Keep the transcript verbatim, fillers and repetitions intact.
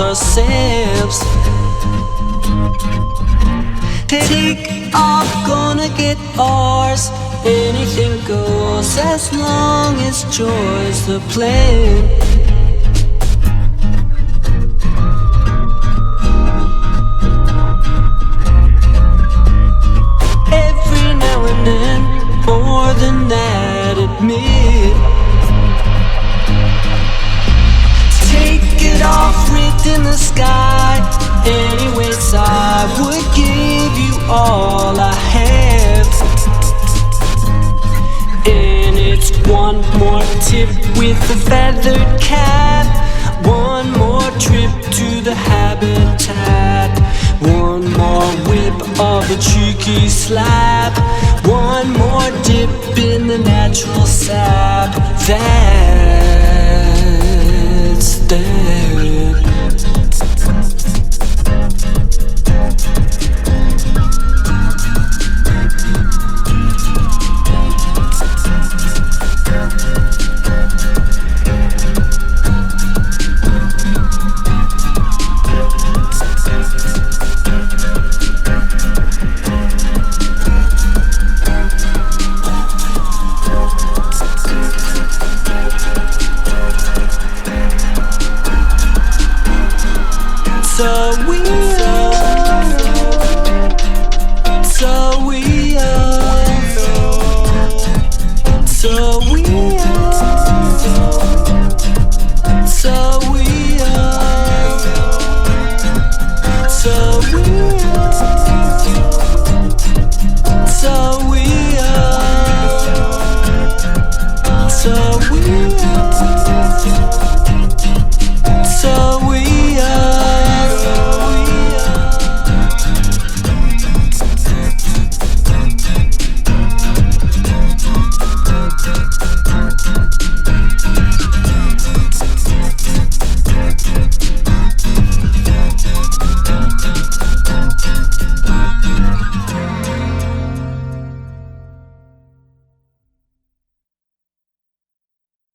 ourselves. Take off, gonna get ours. Anything goes as long as joy's the plan. Every now and then, more than that, admit. Take it off, written in the sky. Anyways, I would give you all I have. And it's one more tip with a feathered cap. One more trip to the habitat. One more whip of a cheeky slap. One more dip in the natural sap. That's there.